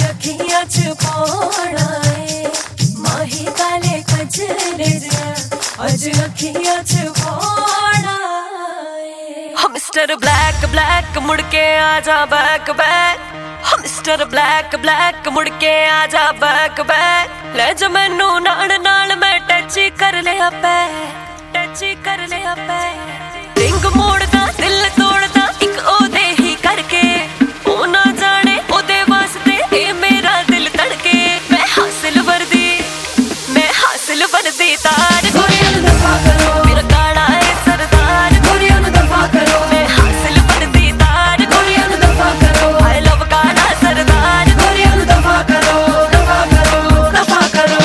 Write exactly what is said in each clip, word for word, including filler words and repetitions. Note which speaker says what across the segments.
Speaker 1: अखियां च पाना है माही काले कजरे अज अखियां च पाना है। मिस्टर ब्लैक ब्लैक मुड़ के आजा back back, mister black black मुड़ के आजा बैक बैक। ले जा मैनू नाल नाल मैं टच कर लिया पै, टच कर लिया पै। रिंग मोड़दा दिल तोड़दा एक ओदे ही करके, ओ ना जाने ओदे वास्ते ए मेरा दिल तड़के। मैं हासिल वर्दी मैं हासिल वर्दी तार गोरियां नूं दफा करो, मेरा काला है सरदार गोरियां नूं दफा करो। मैं हासिल वर्दी तार गोरियां नूं दफा करो, आई लव काला सरदार गोरियां नूं दफा करो, दफा करो दफा करो।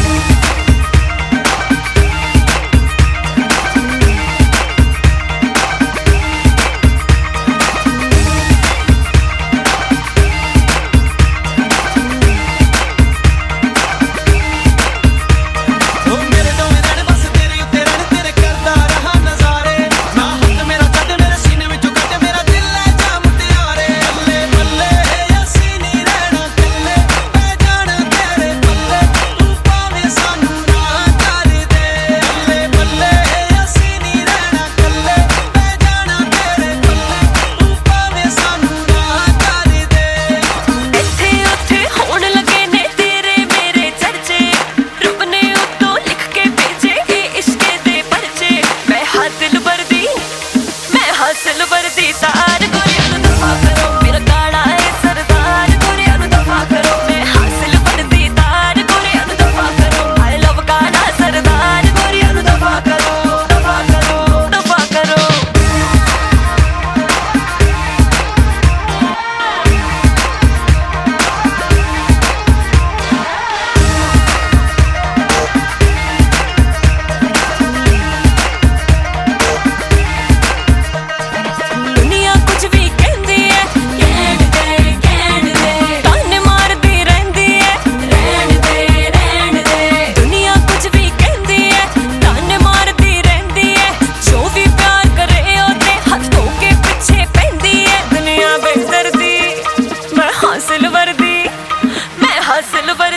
Speaker 1: हासिल वर्दी तार गोरियां नूं दफा करो, मेरा काला है सरदार गोरियां नूं दफा करो। मैं हासिल वर्दी तार गोरियां नूं दफा करो, आई लव काला सरदार गोरियां नूं दफा करो, दफा करो दफा करो। हासिल वर्दी मैं हासिल वर्दी